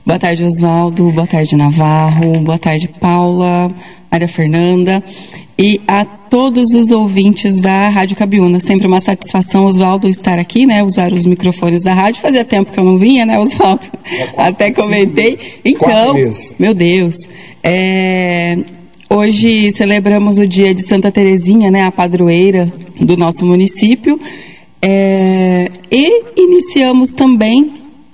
Boa tarde, Oswaldo. Boa tarde, Navarro. Boa tarde, Paula, Maria Fernanda e a todos os ouvintes da Rádio Cabiúna. Sempre uma satisfação, Oswaldo, estar aqui, né? Usar os microfones da rádio. Fazia tempo que eu não vinha, né, Oswaldo? Até comentei. Então, meu Deus. Hoje celebramos o dia de Santa Terezinha, né? A padroeira do nosso município. E iniciamos também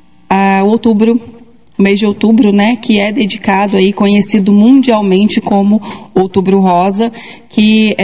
o mês de outubro, né, que é dedicado aí, conhecido mundialmente como Outubro Rosa, que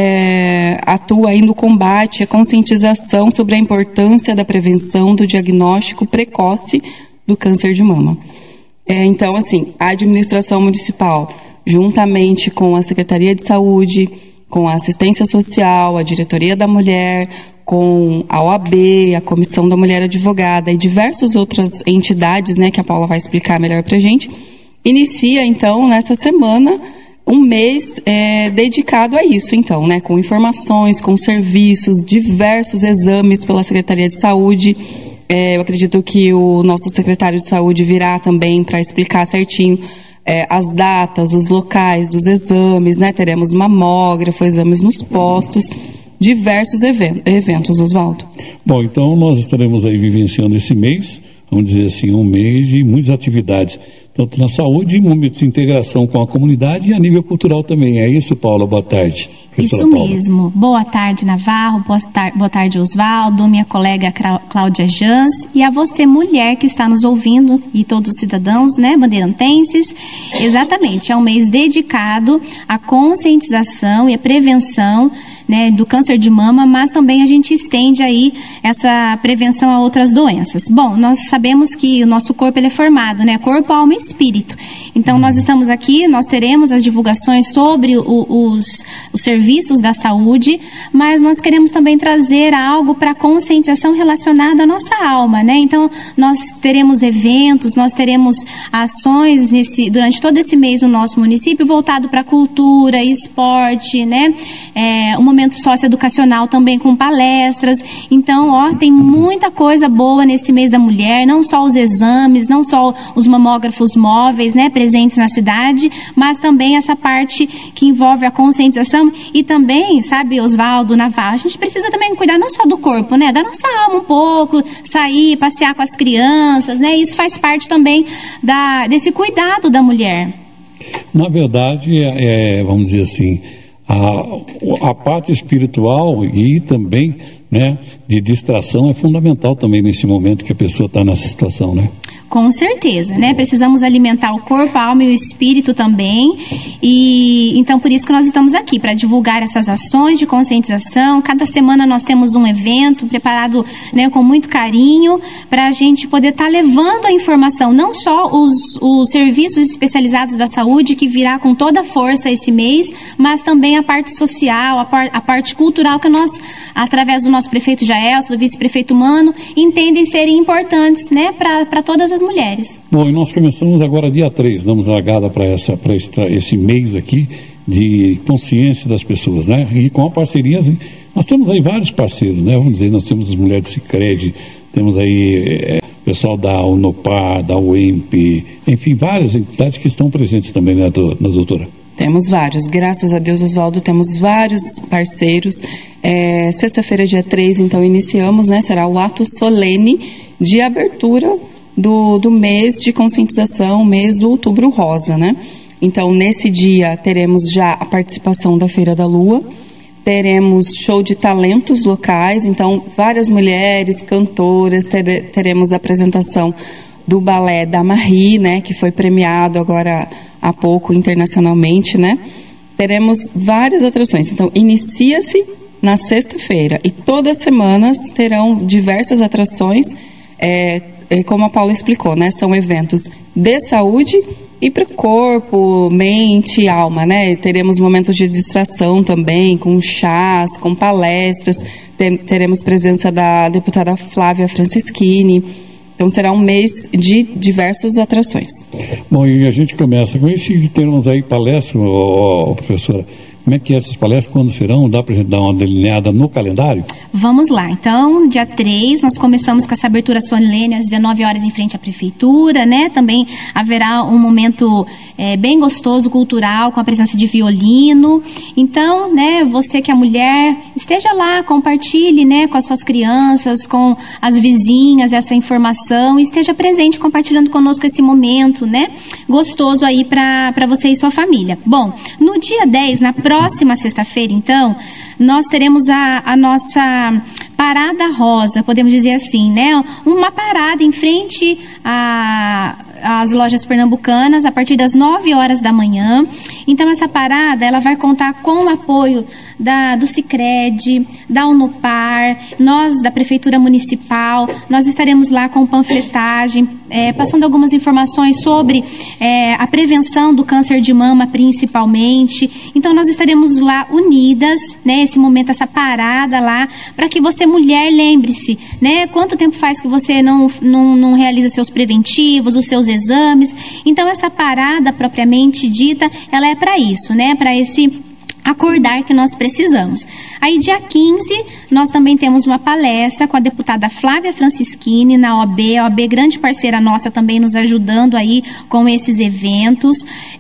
atua aí no combate, a conscientização sobre a importância da prevenção do diagnóstico precoce do câncer de mama. Então, assim, a administração municipal, juntamente com a Secretaria de Saúde, com a Assistência Social, a Diretoria da Mulher, com a OAB, a Comissão da Mulher Advogada e diversas outras entidades, né, que a Paula vai explicar melhor para a gente, inicia, então, nessa semana, um mês dedicado a isso, então, né, com informações, com serviços, diversos exames pela Secretaria de Saúde. Eu acredito que o nosso secretário de Saúde virá também para explicar certinho as datas, os locais dos exames, né, teremos mamógrafo, exames nos postos, diversos eventos, Oswaldo. Bom, então nós estaremos aí vivenciando esse mês, vamos dizer assim, um mês de muitas atividades, tanto na saúde, momentos de integração com a comunidade e a nível cultural também. É isso, Paula? Boa tarde. Isso Paula. Mesmo. Boa tarde, Navarro. Boa tarde, Oswaldo, minha colega Cláudia Jans e a você, mulher que está nos ouvindo e todos os cidadãos, né, bandeirantenses. Exatamente, é um mês dedicado à conscientização e à prevenção, né, do câncer de mama, mas também a gente estende aí essa prevenção a outras doenças. Bom, nós sabemos que o nosso corpo ele é formado, né, corpo, alma e espírito. Então nós estamos aqui, nós teremos as divulgações sobre os serviços da saúde, mas nós queremos também trazer algo para a conscientização relacionada à nossa alma, né? Então nós teremos eventos, nós teremos ações durante todo esse mês no nosso município voltado para cultura, esporte, né? Um momento socioeducacional também com palestras. Então, tem muita coisa boa nesse mês da mulher, não só os exames, não só os mamógrafos móveis, né, presentes na cidade, mas também essa parte que envolve a conscientização e também, sabe, Oswaldo, Navarro, a gente precisa também cuidar não só do corpo, né, da nossa alma um pouco, sair, passear com as crianças, né, isso faz parte também desse cuidado da mulher. Na verdade, vamos dizer assim, a parte espiritual e também, né, de distração é fundamental também nesse momento que a pessoa está nessa situação, né? Com certeza, né? Precisamos alimentar o corpo, a alma e o espírito também. E então por isso que nós estamos aqui, para divulgar essas ações de conscientização. Cada semana nós temos um evento preparado, né, com muito carinho, para a gente poder estar levando a informação, não só os serviços especializados da saúde, que virá com toda a força esse mês, mas também a parte social, a parte cultural, que nós, através do nosso prefeito Jaelson, do vice-prefeito Mano, entendem serem importantes, né, para todas as mulheres. Bom, e nós começamos agora dia 3, damos largada para esse mês aqui de consciência das pessoas, né? E com a parceria, nós temos aí vários parceiros, né? Vamos dizer, nós temos as mulheres do Sicredi, temos aí pessoal da Unopar, da UEMP, enfim, várias entidades que estão presentes também, né, doutora? Temos vários, graças a Deus, Oswaldo, temos vários parceiros. Sexta-feira, dia 3, então, iniciamos, né? Será o ato solene de abertura do mês de conscientização, mês do Outubro Rosa, né? Então, nesse dia, teremos já a participação da Feira da Lua, teremos show de talentos locais, então, várias mulheres, cantoras, teremos a apresentação do balé da Marie, né, que foi premiado agora há pouco internacionalmente, né? Teremos várias atrações, então, inicia-se na sexta-feira e todas as semanas terão diversas atrações, como a Paula explicou, né? São eventos de saúde e para o corpo, mente e alma, né? Teremos momentos de distração também, com chás, com palestras, teremos presença da deputada Flávia Francischini. Então será um mês de diversas atrações. Bom, e a gente começa com isso e temos aí palestra, professora, Como é que essas palestras, quando serão? Dá para a gente dar uma delineada no calendário? Vamos lá. Então, dia 3, nós começamos com essa abertura solene às 19 horas em frente à prefeitura, né? Também haverá um momento bem gostoso, cultural, com a presença de violino. Então, né, você que é mulher, esteja lá, compartilhe, né, com as suas crianças, com as vizinhas, essa informação, e esteja presente compartilhando conosco esse momento, né, gostoso aí para você e sua família. Bom, no dia 10, na próxima sexta-feira, então, nós teremos a nossa parada rosa, podemos dizer assim, né? Uma parada em frente às lojas pernambucanas, a partir das 9 horas da manhã. Então, essa parada, ela vai contar com o apoio do Sicredi, da Unopar, nós da Prefeitura Municipal. Nós estaremos lá com panfletagem, passando algumas informações sobre a prevenção do câncer de mama, principalmente. Então, nós estaremos lá unidas, né, esse momento, essa parada lá, para que você, mulher, lembre-se, né, quanto tempo faz que você não realiza seus preventivos, os seus exames. Então, essa parada propriamente dita, ela é para isso, né, para esse acordar que nós precisamos. Aí, dia 15, nós também temos uma palestra com a deputada Flávia Francischini na OAB, a OAB grande parceira nossa também nos ajudando aí com esses eventos.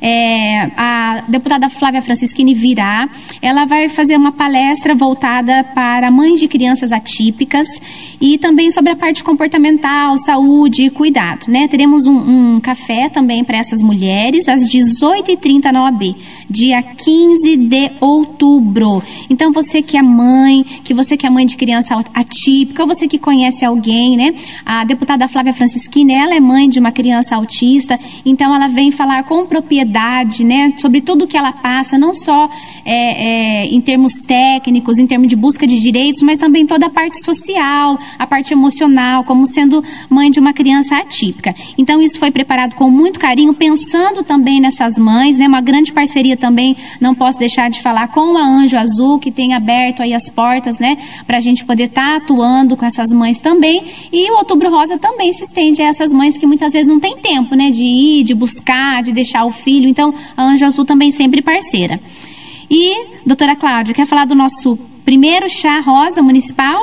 A deputada Flávia Francischini virá, ela vai fazer uma palestra voltada para mães de crianças atípicas e também sobre a parte comportamental, saúde e cuidado, né? Teremos um café também para essas mulheres às 18h30 na OAB, dia 15 de outubro. Então, você que é mãe, de criança atípica, ou você que conhece alguém, né? A deputada Flávia Francischini, ela é mãe de uma criança autista, então ela vem falar com propriedade, né? Sobre tudo que ela passa, não só em termos técnicos, em termos de busca de direitos, mas também toda a parte social, a parte emocional, como sendo mãe de uma criança atípica. Então, isso foi preparado com muito carinho, pensando também nessas mães, né? Uma grande parceria também, não posso deixar de falar, com a Anjo Azul, que tem aberto aí as portas, né, para a gente poder estar atuando com essas mães também. E o Outubro Rosa também se estende a essas mães que muitas vezes não tem tempo, né, de ir, de buscar, de deixar o filho. Então, a Anjo Azul também sempre parceira. E, doutora Cláudia, quer falar do nosso primeiro chá rosa municipal?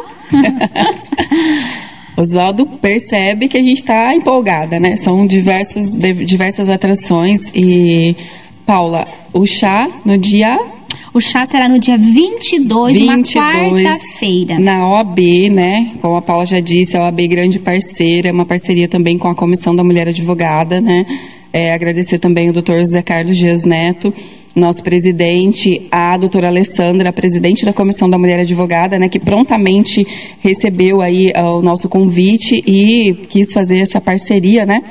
Oswaldo percebe que a gente está empolgada, né? São diversas atrações. E, Paula, o chá no dia... O chá será no dia 22, uma quarta-feira. Na OAB, né? Como a Paula já disse, a OAB grande parceira, uma parceria também com a Comissão da Mulher Advogada, né? Agradecer também o Dr. José Carlos Dias Neto, nosso presidente, a doutora Alessandra, a presidente da Comissão da Mulher Advogada, né? Que prontamente recebeu aí o nosso convite e quis fazer essa parceria, né?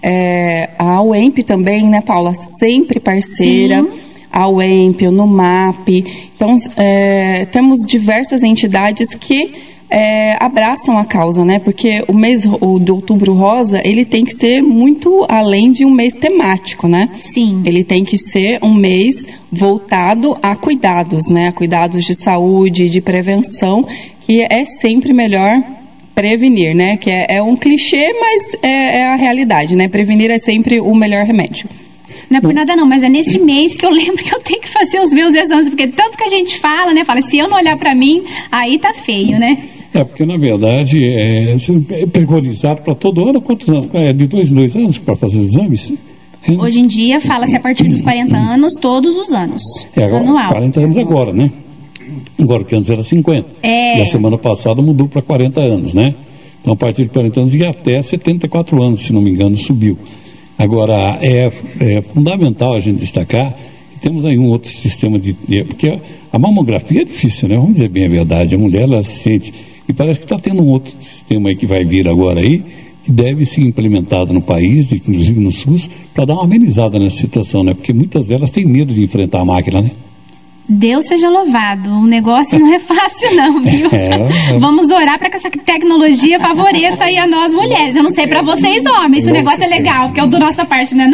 A UEMP também, né, Paula? Sempre parceira. Sim. A UEMP, o NUMAP. Então, temos diversas entidades que abraçam a causa, né? Porque o mês do Outubro Rosa, ele tem que ser muito além de um mês temático, né? Sim. Ele tem que ser um mês voltado a cuidados, né? A cuidados de saúde, de prevenção, que é sempre melhor prevenir, né? Que é um clichê, mas é a realidade, né? Prevenir é sempre o melhor remédio. Não é por nada não, mas é nesse mês que eu lembro que eu tenho que fazer os meus exames, porque tanto que a gente fala, né? Fala, se eu não olhar para mim, aí tá feio, né? Porque na verdade é preconizado para todo ano. Quantos anos? De 2 em 2 anos para fazer os exames? Hoje em dia fala-se a partir dos 40 anos, todos os anos. Agora, anual. 40 anos agora, né? Agora que antes era 50. E a semana passada mudou para 40 anos, né? Então a partir de 40 anos e até 74 anos, se não me engano, subiu. Agora, é fundamental a gente destacar que temos aí um outro sistema porque a mamografia é difícil, né? Vamos dizer bem a verdade. A mulher, ela se sente... E parece que está tendo um outro sistema aí que vai vir agora aí, que deve ser implementado no país, inclusive no SUS, para dar uma amenizada nessa situação, né? Porque muitas delas têm medo de enfrentar a máquina, né? Deus seja louvado, o negócio não é fácil não, viu? Vamos orar para que essa tecnologia favoreça aí a nós mulheres. Eu não sei para vocês homens se o negócio é legal, porque é o da nossa parte, não é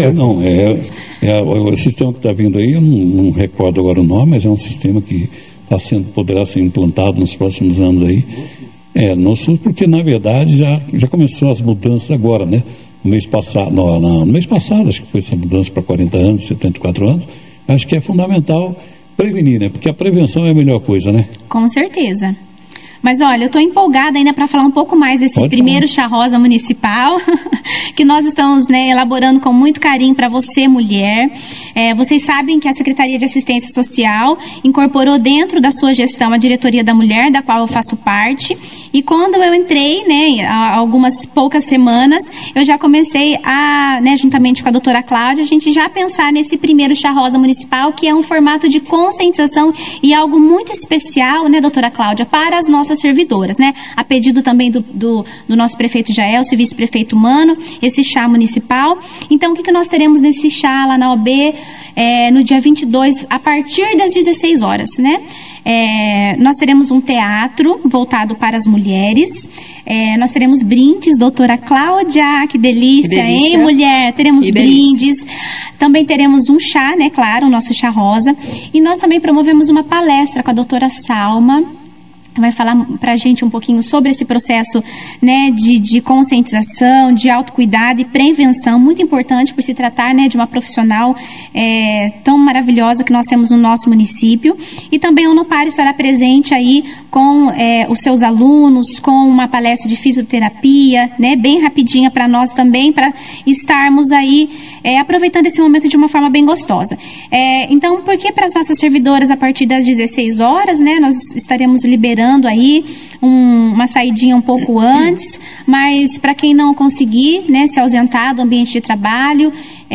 não? O sistema que está vindo aí, eu não recordo agora o nome, mas é um sistema que poderá ser implantado nos próximos anos aí. No SUS, porque na verdade já começou as mudanças agora, né? No mês passado, acho que foi essa mudança para 40 anos, 74 anos. Acho que é fundamental prevenir, né? Porque a prevenção é a melhor coisa, né? Com certeza. Mas olha, eu estou empolgada ainda para falar um pouco mais desse primeiro Chá Rosa Municipal, que nós estamos, né, elaborando com muito carinho para você, mulher. Vocês sabem que a Secretaria de Assistência Social incorporou dentro da sua gestão a Diretoria da Mulher, da qual eu faço parte. E quando eu entrei, né, há algumas poucas semanas, eu já comecei a, né, juntamente com a doutora Cláudia, a gente já pensar nesse primeiro Chá Rosa Municipal, que é um formato de conscientização e algo muito especial, né, doutora Cláudia, para as nossas servidoras, né? A pedido também do nosso prefeito Jael, o vice-prefeito Mano, esse chá municipal. Então, o que nós teremos nesse chá lá na OB no dia 22, a partir das 16 horas, né? Nós teremos um teatro voltado para as mulheres, nós teremos brindes, doutora Cláudia, que delícia, hein, mulher? Teremos brindes, também teremos um chá, né, claro, o nosso chá rosa, e nós também promovemos uma palestra com a doutora Salma, vai falar para a gente um pouquinho sobre esse processo, né, de conscientização, de autocuidado e prevenção, muito importante por se tratar, né, de uma profissional tão maravilhosa que nós temos no nosso município. E também a Unopar estará presente aí com os seus alunos, com uma palestra de fisioterapia, né, bem rapidinha para nós também, para estarmos aí aproveitando esse momento de uma forma bem gostosa. Então, por que para as nossas servidoras, a partir das 16 horas, né, nós estaremos liberando aí uma saidinha um pouco antes, mas para quem não conseguir, né, se ausentar do ambiente de trabalho,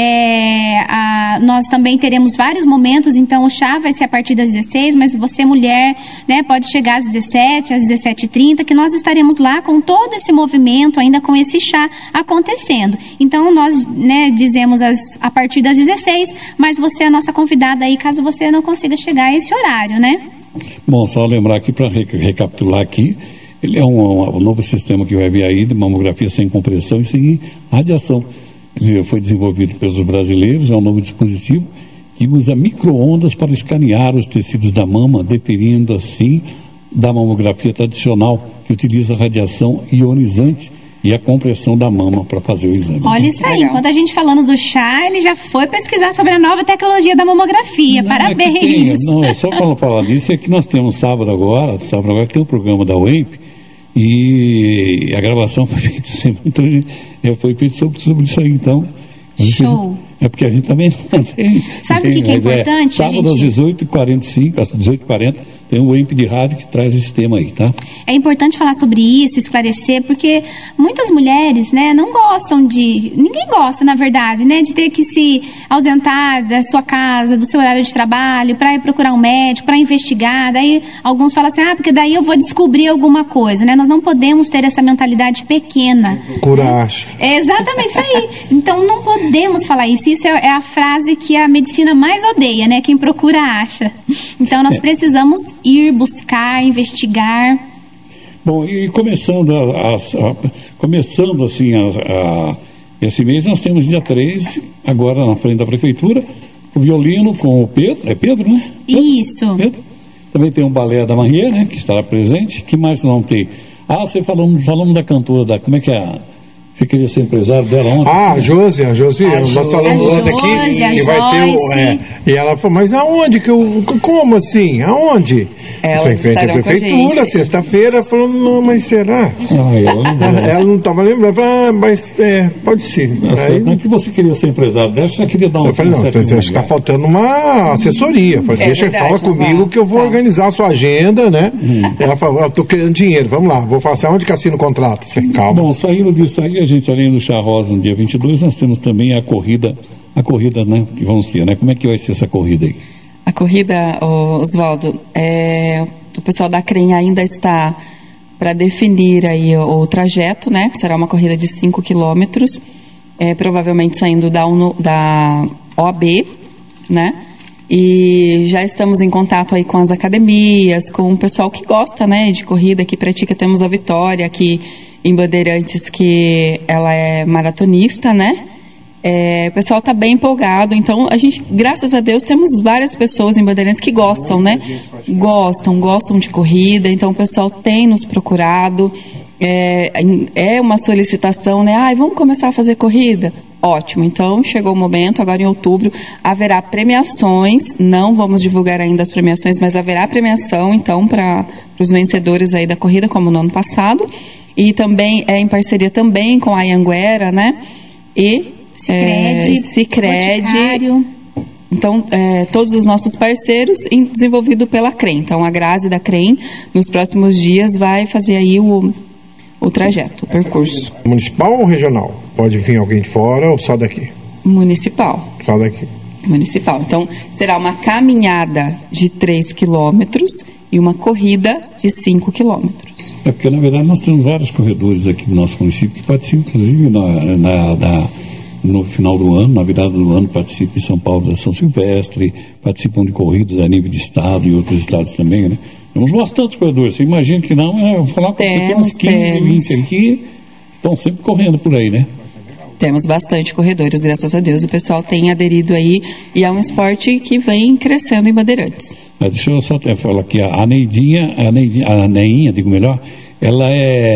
nós também teremos vários momentos. Então o chá vai ser a partir das 16, mas você, mulher, né, pode chegar às 17, às 17h30, que nós estaremos lá com todo esse movimento, ainda com esse chá acontecendo. Então nós, né, dizemos a partir das 16, mas você é a nossa convidada aí, caso você não consiga chegar a esse horário, né? Bom, só lembrar aqui, para recapitular aqui, ele é um novo sistema que vai vir aí de mamografia sem compressão e sem radiação. Ele foi desenvolvido pelos brasileiros, é um novo dispositivo que usa micro-ondas para escanear os tecidos da mama, dependendo assim da mamografia tradicional, que utiliza radiação ionizante e a compressão da mama para fazer o exame. Olha isso aí, enquanto a gente falando do chá, ele já foi pesquisar sobre a nova tecnologia da mamografia. Não, parabéns! Só para falar disso, é que nós temos sábado agora tem um programa da UEMP, e a gravação foi feita sempre, então foi feito sobre isso aí, então. Show! É porque a gente também não tem. Sabe o que é importante, sábado às 18h45, às 18h40, tem um EMP de rádio que traz esse tema aí, tá? É importante falar sobre isso, esclarecer, porque muitas mulheres, né, não gostam ninguém gosta, na verdade, né, de ter que se ausentar da sua casa, do seu horário de trabalho, para ir procurar um médico, para investigar. Daí alguns falam assim, porque daí eu vou descobrir alguma coisa, né? Nós não podemos ter essa mentalidade pequena. Coragem. É exatamente isso aí. Então não podemos falar isso. Isso é a frase que a medicina mais odeia, né? Quem procura acha. Então nós precisamos ir buscar, investigar. Bom, e começando assim esse mês, nós temos dia 3, agora na frente da prefeitura, o violino com o Pedro, é Pedro, né? Isso. Pedro. Também tem um balé da Manhã, né, que estará presente. Que mais nós vamos ter? Você falamos da cantora, como é que é Você queria ser empresário dela ontem? A Josi, nós falamos ontem aqui que vai ter e ela falou, mas aonde como assim? Aonde? Ela em frente à prefeitura, sexta-feira, falou, não, mas será? Ela não estava lembrando, mas pode ser. Aí, não é que você queria ser empresário dela, você queria dar eu falei, não, está faltando uma assessoria. Falei, deixa ele falar comigo que eu vou organizar a sua agenda, né? Ela falou, eu estou querendo dinheiro, vamos lá, vou falar, onde que assina o contrato? Falei, calma. Bom, saindo disso aí, a gente, além do Chá Rosa no dia 22, nós temos também a corrida, né, que vamos ter, né? Como é que vai ser essa corrida aí? A corrida, Oswaldo, o pessoal da CREM ainda está para definir aí o trajeto, né? Será uma corrida de 5 quilômetros, provavelmente saindo da OAB, né? E já estamos em contato aí com as academias, com o pessoal que gosta, né, de corrida, que pratica. Temos a Vitória aqui em Bandeirantes, que ela é maratonista, né? O pessoal está bem empolgado, então a gente, graças a Deus, temos várias pessoas em Bandeirantes que gostam, né? Gostam de corrida, então o pessoal tem nos procurado, é uma solicitação, né? Vamos começar a fazer corrida? Ótimo, então chegou o momento, agora em outubro haverá premiações, não vamos divulgar ainda as premiações, mas haverá premiação então para os vencedores aí da corrida, como no ano passado, e também em parceria também com a Anhanguera, né, e Sicredi. Então, todos os nossos parceiros desenvolvido pela CREM. Então, a Grazi da CREM, nos próximos dias, vai fazer aí o trajeto, o percurso. Municipal ou regional? Pode vir alguém de fora ou só daqui? Municipal. Só daqui. Municipal. Então, será uma caminhada de 3 quilômetros e uma corrida de 5 quilômetros. Porque, na verdade, nós temos vários corredores aqui no nosso município que participam, inclusive, no final do ano, na virada do ano, participam em São Paulo da São Silvestre, participam de corridas a nível de estado e outros estados também, né? Temos bastantes corredores. Você imagina que não, vou falar com você, tem uns 15, 20 aqui, estão sempre correndo por aí, né? Temos bastante corredores, graças a Deus. O pessoal tem aderido aí e é um esporte que vem crescendo em Bandeirantes. Deixa eu só falar que a Neinha, digo melhor, ela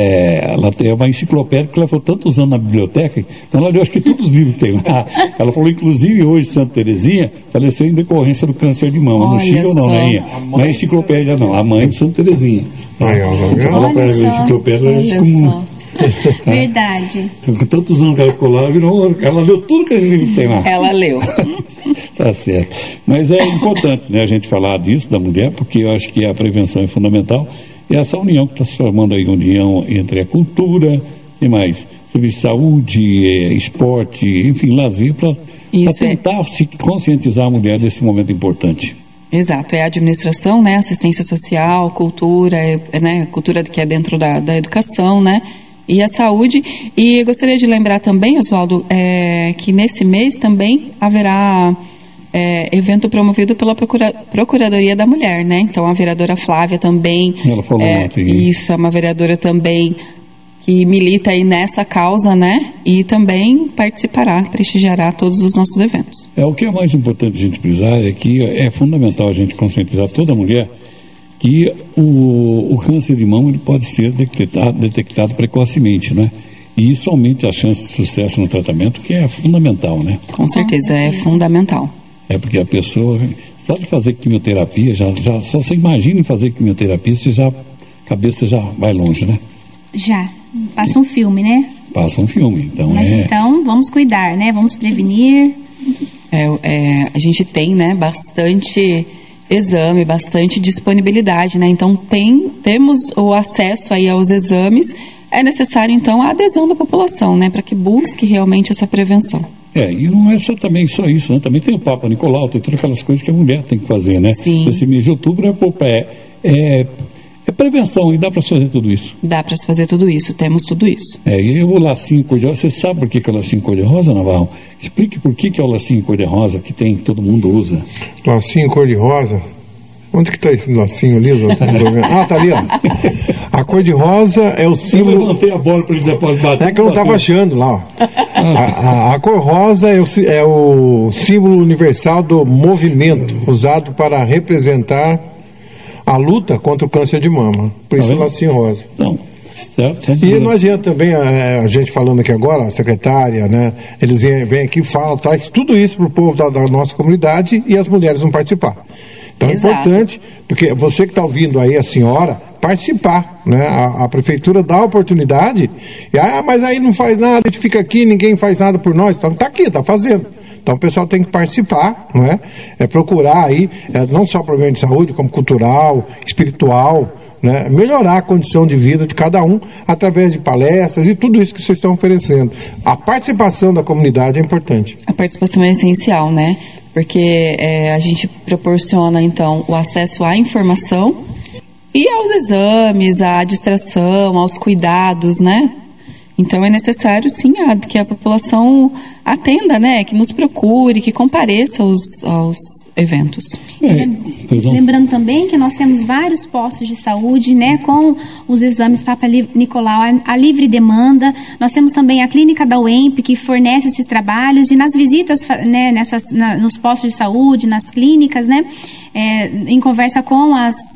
tem uma enciclopédia que ela falou tantos anos na biblioteca, então ela deu acho que todos os livros que tem lá. Ela falou, inclusive, hoje Santa Terezinha faleceu em decorrência do câncer de mama. No Chile ou não, Neinha? Não é enciclopédia não, a mãe de Santa Terezinha. Ela para a enciclopédia, ela diz como... Verdade. Com tantos anos que ela ficou lá, ela leu tudo que esse livro que tem lá. Ela leu. Tá certo. Mas é importante, né, a gente falar disso, da mulher, porque eu acho que a prevenção é fundamental. E essa união que está se formando aí, união entre a cultura e mais, serviço de saúde, esporte, enfim, lazer, para tentar se conscientizar a mulher desse momento importante. Exato, é a administração, né, assistência social, cultura, né, cultura que é dentro da educação, né, e a saúde. E eu gostaria de lembrar também, Oswaldo, que nesse mês também haverá evento promovido pela Procuradoria da Mulher, né? Então a vereadora Flávia também, ela falou ontem. Isso, é uma vereadora também que milita aí nessa causa, né? E também prestigiará todos os nossos eventos. O que é mais importante a gente frisar é que é fundamental a gente conscientizar toda mulher que o câncer de mama ele pode ser detectado precocemente, né? E isso aumenta a chance de sucesso no tratamento, que é fundamental, né? Com certeza, é fundamental. Porque a pessoa, só de fazer quimioterapia, só você imagina fazer quimioterapia, a cabeça já vai longe, né? Já. Passa um filme, né? Passa um filme, então Mas então, vamos cuidar, né? Vamos prevenir. A gente tem, né, bastante exame, bastante disponibilidade, né? Então, temos o acesso aí aos exames. É necessário, então, a adesão da população, né? Para que busque realmente essa prevenção. E não é só isso, né? Também tem o Papa Nicolau, tem todas aquelas coisas que a mulher tem que fazer, né? Sim. Esse mês de outubro é prevenção, e dá para fazer tudo isso. Dá para se fazer tudo isso, temos tudo isso. E o lacinho cor-de-rosa, você sabe por que é o lacinho cor-de-rosa, Navarro? Explique por que é o lacinho cor-de-rosa que todo mundo usa. Lacinho cor-de-rosa? Onde que está esse lacinho ali? Tá ali, ó. A cor-de-rosa é o símbolo... Eu levantei a bola para ele depois bater. É que eu não estava achando lá, ó. A cor rosa é o símbolo universal do movimento, usado para representar a luta contra o câncer de mama. Por isso o lacinho rosa. Não. Certo. E não adianta também a gente falando aqui agora, a secretária, né? Eles vêm aqui e falam, traz tudo isso para o povo da nossa comunidade e as mulheres vão participar. Então Exato. É importante, porque você que está ouvindo aí, a senhora, participar, né? A prefeitura dá a oportunidade, mas aí não faz nada, a gente fica aqui, ninguém faz nada por nós. Então está aqui, está fazendo. Então o pessoal tem que participar, não é? Procurar aí, não só problema de saúde, como cultural, espiritual, né? Melhorar a condição de vida de cada um através de palestras e tudo isso que vocês estão oferecendo. A participação da comunidade é importante. A participação é essencial, né? Porque a gente proporciona, então, o acesso à informação e aos exames, à distração, aos cuidados, né? Então é necessário, sim, que a população atenda, né? Que nos procure, que compareça aos eventos. Lembrando também que nós temos vários postos de saúde, né, com os exames Papa Nicolau a livre demanda. Nós temos também a clínica da UEMP, que fornece esses trabalhos, e nas visitas, né, nos postos de saúde, nas clínicas, né, em conversa com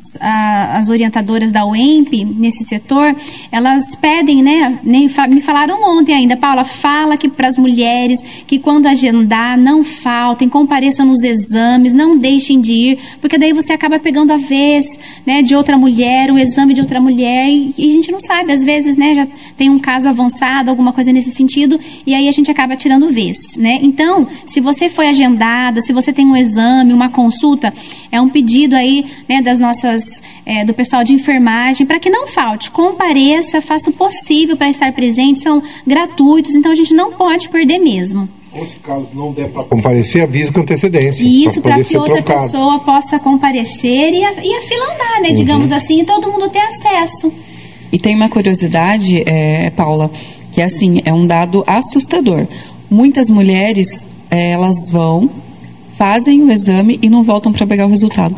as orientadoras da UEMP nesse setor, elas pedem, né, me falaram ontem ainda, Paula, fala que para as mulheres que quando agendar, não faltem, compareçam nos exames, não deixem de ir, porque daí você acaba pegando a vez, né, de outra mulher, o exame de outra mulher, e a gente não sabe, às vezes, né, já tem um caso avançado, alguma coisa nesse sentido, e aí a gente acaba tirando vez, né? Então, se você foi agendada, se você tem um exame, uma consulta, é um pedido aí, né, das nossas, do pessoal de enfermagem, para que não falte, compareça, faça o possível para estar presente, são gratuitos, então a gente não pode perder mesmo. Ou se caso não der para comparecer, avisa com antecedência. Isso, para que outra pessoa possa comparecer e a fila andar, né, digamos assim, e todo mundo ter acesso. E tem uma curiosidade, Paula, que assim, é um dado assustador. Muitas mulheres, elas vão, fazem o exame e não voltam para pegar o resultado.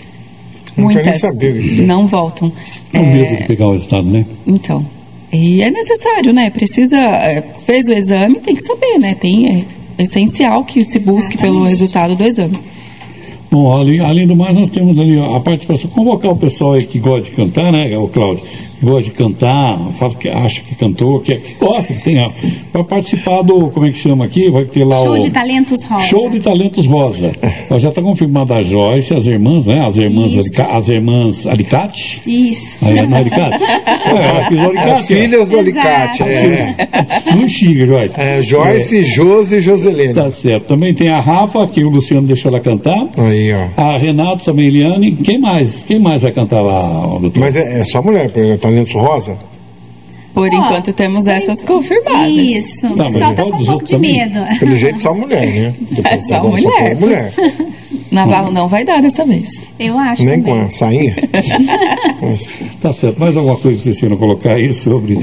Muitas não voltam. Não medo de pegar o resultado, né? Então, e é necessário, né? Precisa, fez o exame, tem que saber, né? É essencial que se busque pelo resultado do exame. Bom, além do mais, nós temos ali a participação, convocar o pessoal aí que gosta de cantar, né, o Cláudio? Gosta de cantar, fala que acha que cantou, que gosta, que tem, para participar do, como é que chama aqui? Vai ter lá Show de Talentos Rosa. Show de Talentos Rosa. Já está confirmada a Joyce, as irmãs, né? As irmãs Alicate. Isso. Aí, não é Alicate? As filhas do Alicate. Não xinga, Joyce. Joyce, Josi e Joselene. Tá certo. Também tem a Rafa, que o Luciano deixou ela cantar. Aí, ó. A Renato também, Eliane. Quem mais? Quem mais vai cantar lá, doutor? Mas é só mulher, Talentos Rosa? Por enquanto temos essas confirmadas. Isso. Tá, o pessoal tá com um pouco de medo. Pelo jeito só mulher, né? É só mulher. Navarro não vai dar dessa vez. Eu acho. Nem também. com a sainha? Tá certo. Mais alguma coisa que vocês queiram colocar aí sobre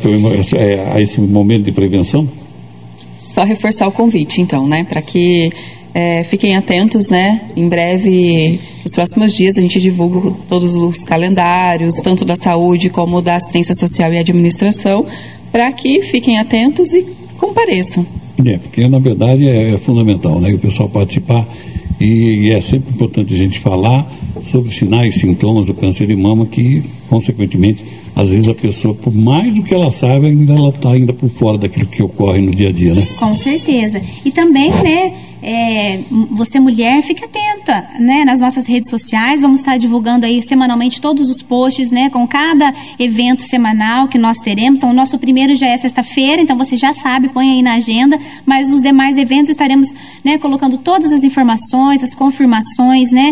esse momento de prevenção? Só reforçar o convite, então, né? Para que fiquem atentos, né? Em breve, nos próximos dias, a gente divulga todos os calendários, tanto da saúde como da assistência social e administração, para que fiquem atentos e compareçam. Porque na verdade é fundamental, né? O pessoal participar, e é sempre importante a gente falar sobre sinais e sintomas do câncer de mama, que, consequentemente, às vezes a pessoa, por mais do que ela saiba, ela está ainda por fora daquilo que ocorre no dia a dia, né? Com certeza. E também, né, você mulher, fique atenta, né, nas nossas redes sociais, vamos estar divulgando aí semanalmente todos os posts, né, com cada evento semanal que nós teremos. Então, o nosso primeiro já é sexta-feira, então você já sabe, põe aí na agenda, mas os demais eventos estaremos, né, colocando todas as informações, as confirmações, né,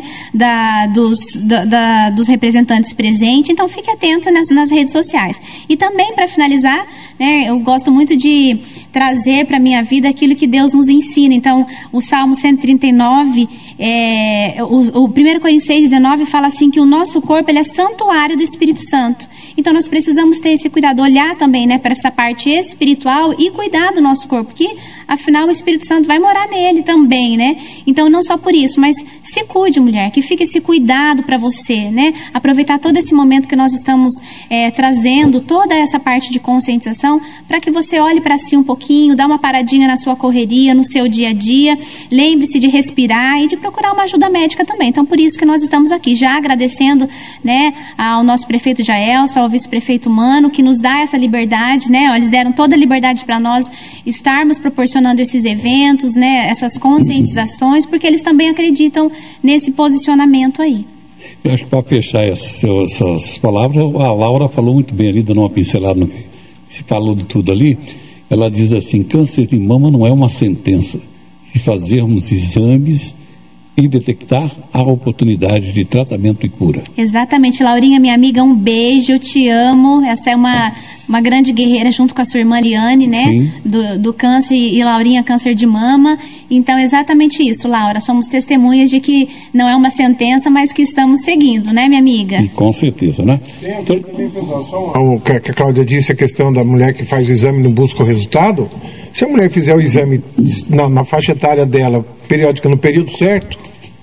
dos representantes presentes. Então, fique atento nas redes sociais. E também, para finalizar, né, eu gosto muito de trazer para a minha vida aquilo que Deus nos ensina. Então, o Salmo 139, o 1 Coríntios 6,19 fala assim que o nosso corpo ele é santuário do Espírito Santo. Então, nós precisamos ter esse cuidado, olhar também, né, para essa parte espiritual e cuidar do nosso corpo, porque, afinal, o Espírito Santo vai morar nele também, né? Então, não só por isso, mas se cuide, mulher, que fique esse cuidado para você, né? Aproveitar todo esse momento que nós estamos trazendo, toda essa parte de conscientização, para que você olhe para si um pouquinho, dá uma paradinha na sua correria, no seu dia a dia, lembre-se de respirar e de procurar uma ajuda médica também. Então, por isso que nós estamos aqui, já agradecendo, né, ao nosso prefeito Jaelson, ao vice-prefeito Mano, que nos dá essa liberdade, né? Eles deram toda a liberdade para nós estarmos proporcionando esses eventos, né, essas conscientizações, porque eles também acreditam nesse posicionamento aí. Eu acho que para fechar essas palavras, a Laura falou muito bem ali, dando uma pincelada no que se falou de tudo ali. Ela diz assim: câncer de mama não é uma sentença. Se fazermos exames e detectar a oportunidade de tratamento e cura. Exatamente, Laurinha, minha amiga, um beijo, eu te amo. Essa é uma grande guerreira junto com a sua irmã Liane, né? Do câncer, e Laurinha, câncer de mama. Então, exatamente isso, Laura. Somos testemunhas de que não é uma sentença, mas que estamos seguindo, né, minha amiga? E com certeza, né? Também, pessoal, o que a Cláudia disse, a questão da mulher que faz o exame e não busca o resultado. Se a mulher fizer o exame na faixa etária dela, periódica, no período certo,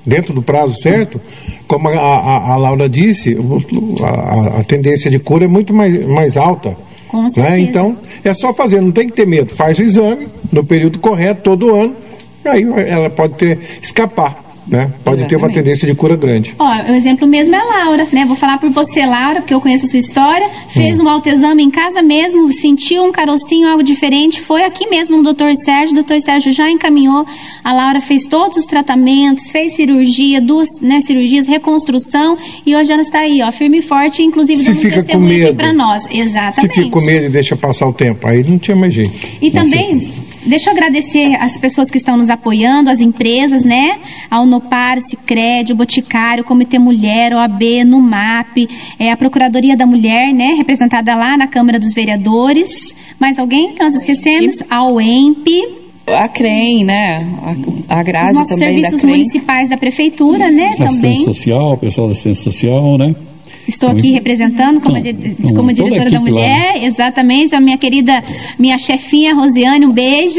dentro do prazo certo, como a Laura disse, a tendência de cura é muito mais alta. Com certeza. Né? Então, é só fazer, não tem que ter medo. Faz o exame no período correto, todo ano, aí ela pode escapar. Né? Pode ter uma tendência de cura grande. Ó, o exemplo mesmo é a Laura, né? Vou falar por você, Laura, porque eu conheço a sua história. Fez um autoexame em casa mesmo, sentiu um carocinho, algo diferente, foi aqui mesmo no Dr. Sérgio. O Dr. Sérgio já encaminhou. A Laura fez todos os tratamentos, fez cirurgia, 2 cirurgias, reconstrução, e hoje ela está aí, ó, firme e forte, inclusive dando um testemunho aqui pra nós. Exatamente. Se fica com medo e deixa passar o tempo, aí não tinha mais jeito. E também, deixa eu agradecer as pessoas que estão nos apoiando, as empresas, né? A Unopar, Sicredi, o Boticário, o Comitê Mulher, OAB, NUMAP, a Procuradoria da Mulher, né? Representada lá na Câmara dos Vereadores. Mais alguém que nós esquecemos? A UEMP. A CREM, né? A Grazi os nossos também da serviços CREM. Municipais da Prefeitura, né? Assistência Também. social, o pessoal da assistência social, né? Estou aqui representando como diretora da mulher, lá. Exatamente, a minha querida, minha chefinha Rosiane, um beijo.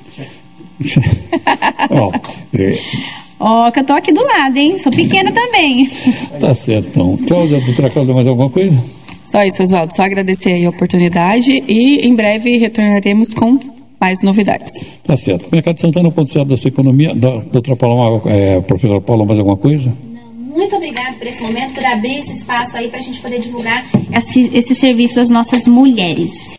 Ó, que eu tô aqui do lado, hein? Sou pequena também. Tá certo, então. Doutora Cláudia, mais alguma coisa? Só isso, Oswaldo. Só agradecer aí a oportunidade e em breve retornaremos com mais novidades. Tá certo. Mercado de Santana, o ponto certo da sua economia. Doutora Paula, professora Paula, mais alguma coisa? Muito obrigada por esse momento, por abrir esse espaço aí para a gente poder divulgar esse serviço às nossas mulheres.